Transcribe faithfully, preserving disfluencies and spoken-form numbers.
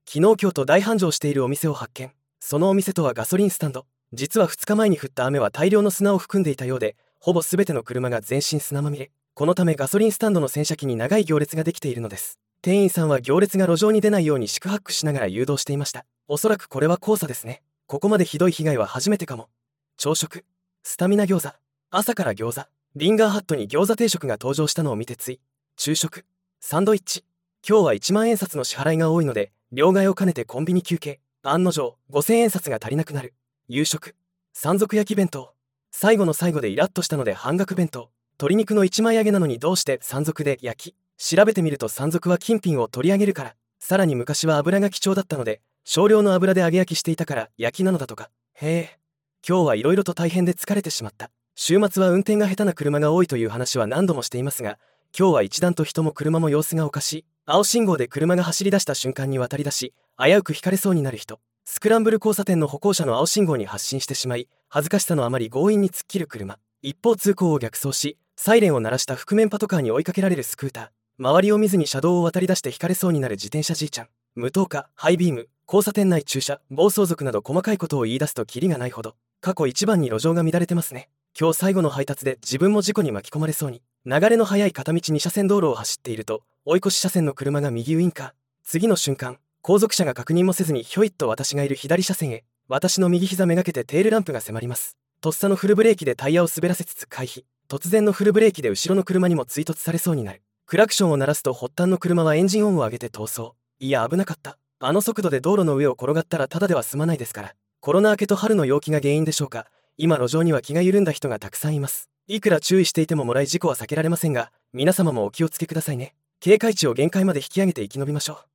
昨日今日と大繁盛しているお店を発見。そのお店とはガソリンスタンド。実はふつかまえに降った雨は大量の砂を含んでいたようで、ほぼ全ての車が全身砂まみれ。このためガソリンスタンドの洗車機に長い行列ができているのです。店員さんは行列が路上に出ないように四苦八苦しながら誘導していました。おそらくこれは黄砂ですね。ここまでひどい被害は初めてかも。朝食、スタミナ餃子。朝から餃子。リンガーハットに餃子定食が登場したのを見てつい。昼食、サンドイッチ。今日はいちまんえん札の支払いが多いので、両替を兼ねてコンビニ休憩。案の定、ごせんえん札が足りなくなる。夕食、山賊焼き弁当。最後の最後でイラッとしたので半額弁当。鶏肉のいちまい揚げなのにどうして山賊で焼き。調べてみると山賊は金品を取り上げるから。さらに昔は油が貴重だったので、少量の油で揚げ焼きしていたから焼きなのだとか。へえ。今日はいろいろと大変で疲れてしまった。週末は運転が下手な車が多いという話は何度もしていますが、今日は一段と人も車も様子がおかしい。青信号で車が走り出した瞬間に渡り出し、危うくひかれそうになる人。スクランブル交差点の歩行者の青信号に発進してしまい、恥ずかしさのあまり強引に突っ切る車。一方通行を逆走し、サイレンを鳴らした覆面パトカーに追いかけられるスクーター。周りを見ずに車道を渡り出してひかれそうになる自転車じいちゃん。無灯火、ハイビーム、交差点内駐車、暴走族など細かいことを言い出すとキリがないほど。過去一番に路上が乱れてますね。今日最後の配達で自分も事故に巻き込まれそうに。流れの速い片道に車線道路を走っていると、追い越し車線の車が右ウインカー。次の瞬間、後続車が確認もせずにひょいっと私がいる左車線へ。私の右膝めがけてテールランプが迫ります。とっさのフルブレーキでタイヤを滑らせつつ回避。突然のフルブレーキで後ろの車にも追突されそうになる。クラクションを鳴らすと発端の車はエンジン音を上げて逃走。いや危なかった。あの速度で道路の上を転がったらただでは済まないですから。コロナ明けと春の陽気が原因でしょうか。今路上には気が緩んだ人がたくさんいます。いくら注意していてももらい事故は避けられませんが、皆様もお気をつけくださいね。警戒値を限界まで引き上げて生き延びましょう。